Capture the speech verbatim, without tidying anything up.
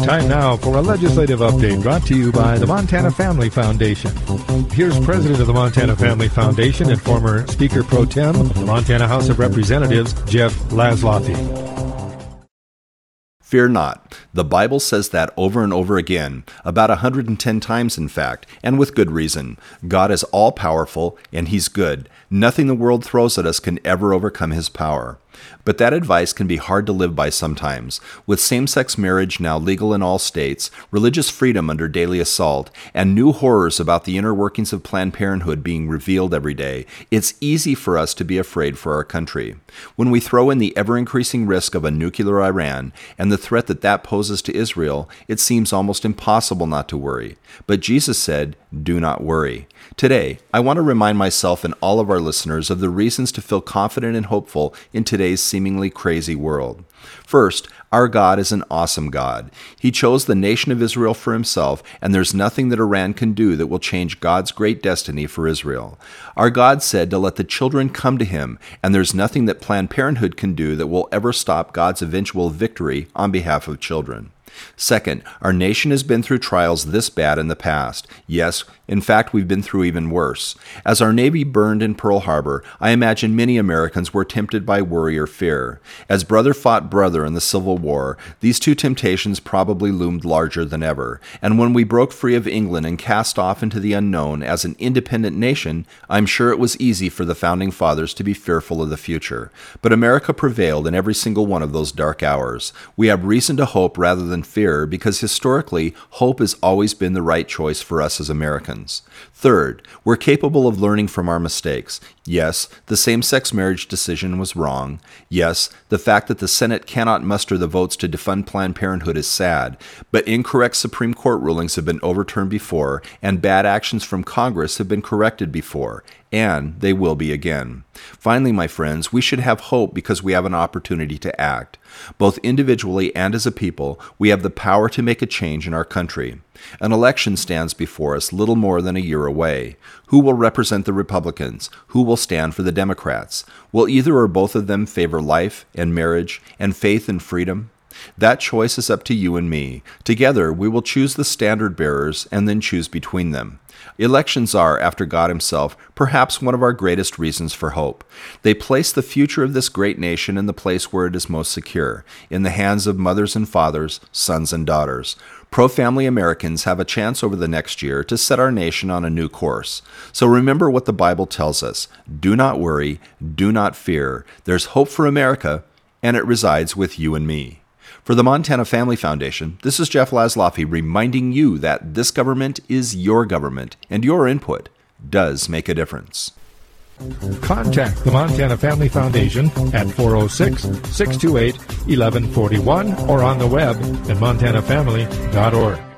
Time now for a legislative update brought to you by the Montana Family Foundation. Here's President of the Montana Family Foundation and former Speaker Pro Tem of the Montana House of Representatives, Jeff Laszloffy. Fear not. The Bible says that over and over again, about one hundred ten times in fact, and with good reason. God is all-powerful, and He's good. Nothing the world throws at us can ever overcome His power. But that advice can be hard to live by sometimes. With same-sex marriage now legal in all states, religious freedom under daily assault, and new horrors about the inner workings of Planned Parenthood being revealed every day, it's easy for us to be afraid for our country. When we throw in the ever-increasing risk of a nuclear Iran and the threat that that poses to Israel, it seems almost impossible not to worry. But Jesus said, "Do not worry." Today, I want to remind myself and all of our listeners of the reasons to feel confident and hopeful in today's seemingly crazy world. First, our God is an awesome God. He chose the nation of Israel for Himself, and there's nothing that Iran can do that will change God's great destiny for Israel. Our God said to let the children come to Him, and there's nothing that Planned Parenthood can do that will ever stop God's eventual victory on behalf of children. Second, our nation has been through trials this bad in the past. Yes, in fact, we've been through even worse. As our Navy burned in Pearl Harbor, I imagine many Americans were tempted by worry or fear. As brother fought brother in the Civil War, these two temptations probably loomed larger than ever. And when we broke free of England and cast off into the unknown as an independent nation, I'm sure it was easy for the Founding Fathers to be fearful of the future. But America prevailed in every single one of those dark hours. We have reason to hope rather than fear because historically, hope has always been the right choice for us as Americans. Third, we're capable of learning from our mistakes. Yes, the same-sex marriage decision was wrong. Yes, the fact that the Senate cannot muster the votes to defund Planned Parenthood is sad, but incorrect Supreme Court rulings have been overturned before, and bad actions from Congress have been corrected before, and they will be again. Finally, my friends, we should have hope because we have an opportunity to act. Both individually and as a people, we have the power to make a change in our country. An election stands before us little more than a year away. Who will represent the Republicans? Who will stand for the Democrats? Will either or both of them favor life and marriage and faith and freedom? That choice is up to you and me. Together, we will choose the standard bearers and then choose between them. Elections are, after God Himself, perhaps one of our greatest reasons for hope. They place the future of this great nation in the place where it is most secure, in the hands of mothers and fathers, sons and daughters. Pro-family Americans have a chance over the next year to set our nation on a new course. So remember what the Bible tells us. Do not worry, do not fear. There's hope for America, and it resides with you and me. For the Montana Family Foundation, this is Jeff Laszloffy reminding you that this government is your government, and your input does make a difference. Contact the Montana Family Foundation at four oh six, six two eight, one one four one or on the web at montana family dot org.